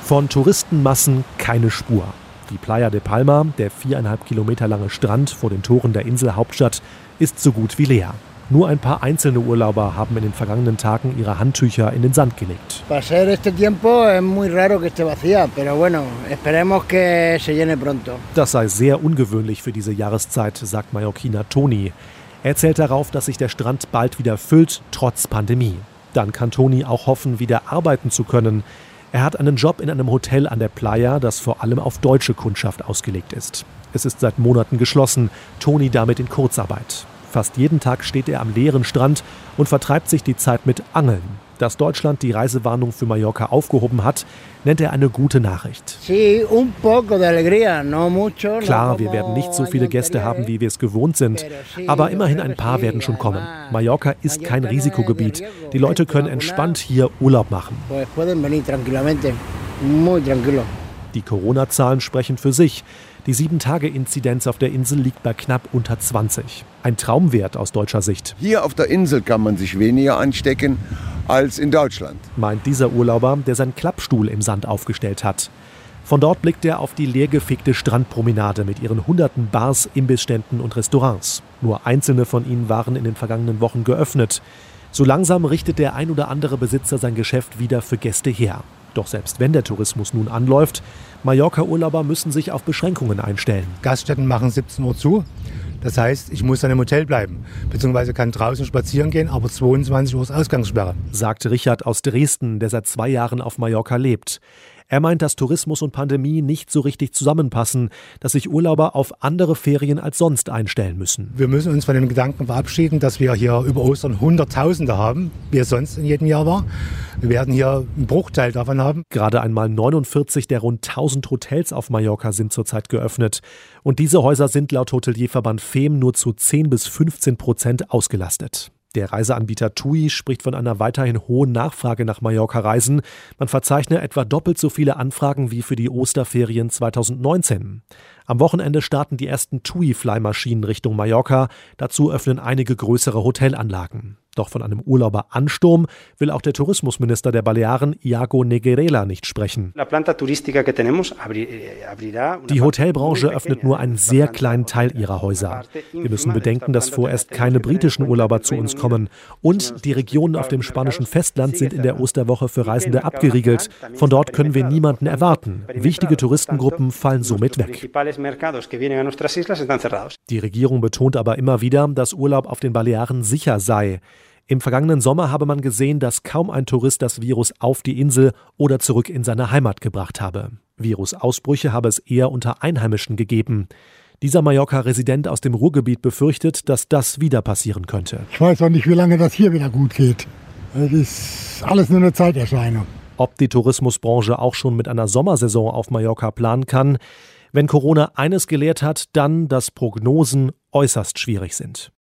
Von Touristenmassen keine Spur. Die Playa de Palma, der 4,5 Kilometer lange Strand vor den Toren der Inselhauptstadt, ist so gut wie leer. Nur ein paar einzelne Urlauber haben in den vergangenen Tagen ihre Handtücher in den Sand gelegt. Das sei sehr ungewöhnlich für diese Jahreszeit, sagt Mallorquiner Toni. Er zählt darauf, dass sich der Strand bald wieder füllt, trotz Pandemie. Dann kann Toni auch hoffen, wieder arbeiten zu können. Er hat einen Job in einem Hotel an der Playa, das vor allem auf deutsche Kundschaft ausgelegt ist. Es ist seit Monaten geschlossen, Toni damit in Kurzarbeit. Fast jeden Tag steht er am leeren Strand und vertreibt sich die Zeit mit Angeln. Dass Deutschland die Reisewarnung für Mallorca aufgehoben hat, nennt er eine gute Nachricht. Klar, wir werden nicht so viele Gäste haben, wie wir es gewohnt sind. Aber immerhin ein paar werden schon kommen. Mallorca ist kein Risikogebiet. Die Leute können entspannt hier Urlaub machen. Die Corona-Zahlen sprechen für sich. Die 7-Tage-Inzidenz auf der Insel liegt bei knapp unter 20. Ein Traumwert aus deutscher Sicht. Hier auf der Insel kann man sich weniger anstecken als in Deutschland, meint dieser Urlauber, der seinen Klappstuhl im Sand aufgestellt hat. Von dort blickt er auf die leergefegte Strandpromenade mit ihren hunderten Bars, Imbissständen und Restaurants. Nur einzelne von ihnen waren in den vergangenen Wochen geöffnet. So langsam richtet der ein oder andere Besitzer sein Geschäft wieder für Gäste her. Doch selbst wenn der Tourismus nun anläuft, Mallorca-Urlauber müssen sich auf Beschränkungen einstellen. Gaststätten machen 17 Uhr zu. Das heißt, ich muss dann im Hotel bleiben, beziehungsweise kann draußen spazieren gehen, aber 22 Uhr ist Ausgangssperre. Sagte Richard aus Dresden, der seit 2 Jahren auf Mallorca lebt. Er meint, dass Tourismus und Pandemie nicht so richtig zusammenpassen, dass sich Urlauber auf andere Ferien als sonst einstellen müssen. Wir müssen uns von dem Gedanken verabschieden, dass wir hier über Ostern Hunderttausende haben, wie es sonst in jedem Jahr war. Wir werden hier einen Bruchteil davon haben. Gerade einmal 49 der rund 1000 Hotels auf Mallorca sind zurzeit geöffnet. Und diese Häuser sind laut Hotelierverband FEM nur zu 10-15% ausgelastet. Der Reiseanbieter TUI spricht von einer weiterhin hohen Nachfrage nach Mallorca-Reisen. Man verzeichne etwa doppelt so viele Anfragen wie für die Osterferien 2019. Am Wochenende starten die ersten TUI-Fly-Maschinen Richtung Mallorca. Dazu öffnen einige größere Hotelanlagen. Doch von einem Urlauberansturm will auch der Tourismusminister der Balearen, Iago Neguerela, nicht sprechen. Die Hotelbranche öffnet nur einen sehr kleinen Teil ihrer Häuser. Wir müssen bedenken, dass vorerst keine britischen Urlauber zu uns kommen. Und die Regionen auf dem spanischen Festland sind in der Osterwoche für Reisende abgeriegelt. Von dort können wir niemanden erwarten. Wichtige Touristengruppen fallen somit weg. Die Regierung betont aber immer wieder, dass Urlaub auf den Balearen sicher sei. Im vergangenen Sommer habe man gesehen, dass kaum ein Tourist das Virus auf die Insel oder zurück in seine Heimat gebracht habe. Virusausbrüche habe es eher unter Einheimischen gegeben. Dieser Mallorca-Resident aus dem Ruhrgebiet befürchtet, dass das wieder passieren könnte. Ich weiß auch nicht, wie lange das hier wieder gut geht. Das ist alles nur eine Zeiterscheinung. Ob die Tourismusbranche auch schon mit einer Sommersaison auf Mallorca planen kann? Wenn Corona eines gelehrt hat, dann, dass Prognosen äußerst schwierig sind.